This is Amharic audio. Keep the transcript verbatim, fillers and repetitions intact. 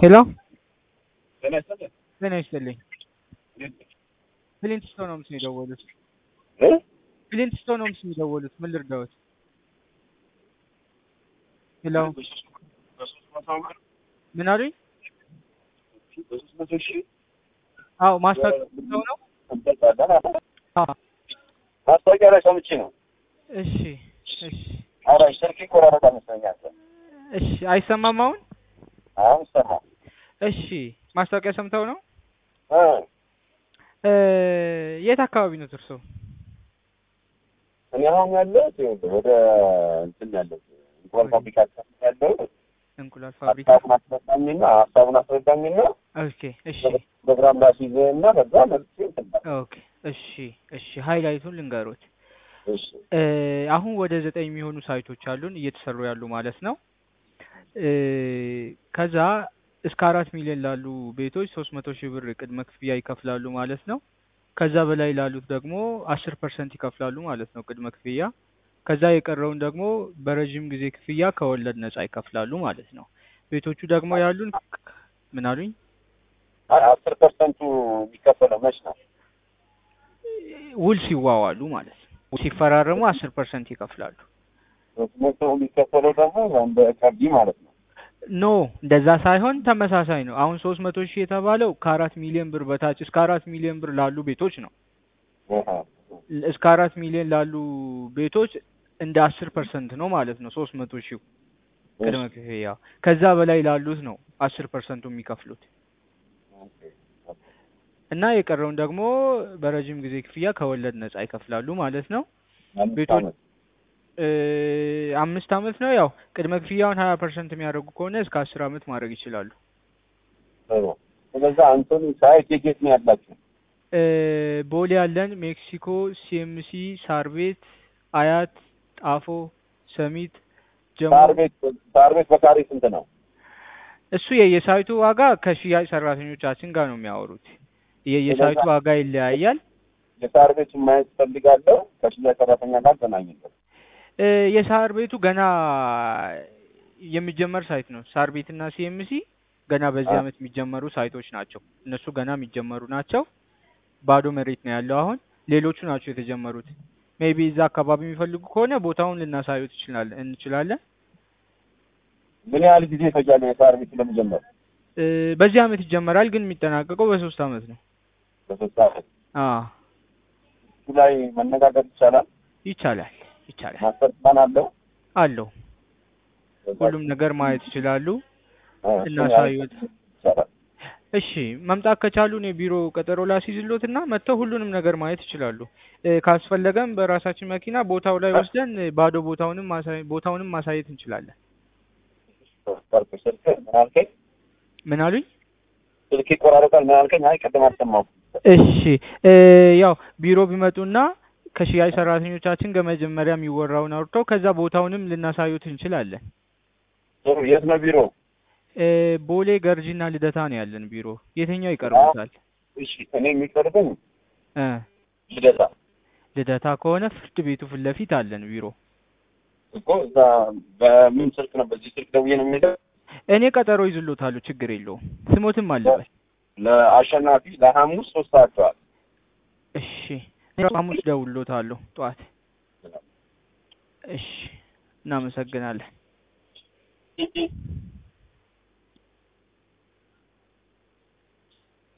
ሄሎ ጤና ይስጥልኝ። ጤና ይስጥልኝ። ክሊንት ስቶን ሆምስ ነው የደወሉት። እ ክሊንት ስቶን ሆምስ ነው የደወሉት። ምን ልርዳዎት? ሄሎ በሶስት መቶ ብር ምን አሉኝ? በሶስት መቶ ሺህ አዎ ማስታወቂያ ሰው ነው። አዎ ማስታወቂያ ላይ ሰምቼ ነው። እሺ እሺ ኧረ ስልክ ይቆራረጣል መሰለኝ። እሺ አይሰማም አሁን? አሁን ይሰማል። እሺ ማስታወቂያ ሰምተው ነው? እ እ የት አካባቢ ነው እርሶ? እኔ አሁን ያለሁት ወደ እንትን ያለሁት እንቁላል ፋብሪካ ያለው እንቁላል ፋብሪካ። ሀሳቡን አስረዳኝና ሀሳቡን አስረዳኝና ኦኬ እሺ ፕሮግራም ላስይዝህና በዛ መልስ ይንትላል። ኦኬ እሺ እሺ ሃይላይቱን ልንገሮት። እሺ እ አሁን ወደ ዘጠኝ የሚሆኑ ሳይቶች አሉን እየተሰሩ ያሉ ማለት ነው። እ ከዛ እስከ አራት ሚሊዮን ላሉ ቤቶች ሶስት መቶ ሺህ ብር ቅድመ ክፍያ ይከፍላሉ ማለት ነው። ከዛ በላይ ላሉት ደግሞ አስር ፐርሰንት ይከፍላሉ ማለት ነው ቅድመ ክፍያ። ከዛ የቀረውን ደግሞ በረዥም ጊዜ ክፍያ ከወለድ ነጻ ይከፍላሉ ማለት ነው። ቤቶቹ ደግሞ ያሉን ምን አሉኝ? አስር ፐርሰንቱ የሚከፈለው መች ነው? ውል ሲዋዋሉ ማለት ነው። ውል ሲፈራረሙ አስር ፐርሰንት ይከፍላሉ። ሶስት መቶ የሚከፈለው ደግሞ እንደ ቀብድ ማለት ነው። ኖ እንደዛ ሳይሆን ተመሳሳይ ነው። አሁን ሶስት መቶ ሺህ የተባለው ከአራት ሚሊዮን ብር በታች እስከ አራት ሚሊዮን ብር ላሉ ቤቶች ነው። አሃ እስከ አራት ሚሊዮን ላሉ ቤቶች እንደ አስር ፐርሰንት ነው ማለት ነው ሶስት መቶ ሺህ ቅድመ ክፍያ። ከዛ በላይ ላሉት ነው አስር ፐርሰንቱ የሚከፍሉት እና የቀረውን ደግሞ በረጅም ጊዜ ክፍያ ከወለድ ነጻ ይከፍላሉ ማለት ነው። ቤቶች እ አምስት አመት ነው። ያው ቅድመ ክፍያውን ሀያ ፐርሰንት የሚያደርጉ ከሆነ እስከ አስር አመት ማድረግ ይችላሉ። ጥሩ። ስለዛ አንተን ሳይት የት ነው ያላችሁ? እ ቦሌ ያለን፣ ሜክሲኮ፣ ሲኤምሲ፣ ሳር ቤት፣ አያት፣ ጣፎ፣ ሰሚት፣ ጀሞ። ሳር ቤት ሳር ቤት በካሬ ስንት ነው? እሱ የየሳይቱ ዋጋ ከሽያጭ ሰራተኞቻችን ጋር ነው የሚያወሩት። የየሳይቱ ዋጋ ይለያያል። የሳር ቤት ማየት ፈልጋለሁ። ከሽያጭ ሰራተኛ ጋር ገናኝበት። እ የሳር ቤቱ ገና የሚጀመር ሳይት ነው። ሳር ቤትና ሲኤምሲ ገና በዚህ አመት የሚጀመሩ ሳይቶች ናቸው። እነሱ ገና የሚጀመሩ ናቸው። ባዶ መሬት ነው ያለው አሁን። ሌሎቹ ናቸው የተጀመሩት። ሜቢ እዛ አካባቢ የሚፈልጉ ከሆነ ቦታውን ልናሳዩት እንችላለን እንችላለን። ምን ያህል ጊዜ ይፈጃል የሳር ቤት ለመጀመር? እ በዚህ አመት ይጀመራል፣ ግን የሚጠናቀቀው በሶስት አመት ነው። በሶስት አመት። አዎ እሱ ላይ መነጋገር ይቻላል? ይቻላል ይቻላል። ማስተርፕላን አለው አለው። ሁሉም ነገር ማየት ይችላሉ። እናሳዩት። እሺ መምጣት ከቻሉ እኔ ቢሮ ቀጠሮ ላስይዝሎትና መጥተው ሁሉንም ነገር ማየት ይችላሉ። እ ካስፈለገም በራሳችን መኪና ቦታው ላይ ወስደን ባዶ ቦታውንም ማሳይ ቦታውንም ማሳየት እንችላለን። ስልክ ምን አልከኝ? ምን አሉኝ? ስልክ ይቆራረጣል ምን አልከኝ? አይ ቀደም አልሰማሁም። እሺ እ ያው ቢሮ ቢመጡና ከሽያጭ ሰራተኞቻችን ከመጀመሪያ የሚወራውን አውርተው ከዛ ቦታውንም ልናሳዩት እንችላለን። ጥሩ። የት ነው ቢሮ? እ ቦሌ ገርጂና ልደታ ነው ያለን ቢሮ። የትኛው ይቀርቦታል? እሺ እኔ የሚቀርበኝ እ ልደታ። ልደታ ከሆነ ፍርድ ቤቱ ፊት ለፊት አለን ቢሮ። እኮ እዛ በምን ስልክ ነው? በዚህ ስልክ ደውዬ ነው የሚሄደው? እኔ ቀጠሮ ይዝሎታሉ፣ ችግር የለውም። ስሞትም አለበት። ለአሸናፊ ለሐሙስ ሶስት ሰዓት ጠዋት። እሺ ሐሙስ ደውሎታለሁ ጠዋት። እሺ እናመሰግናለን።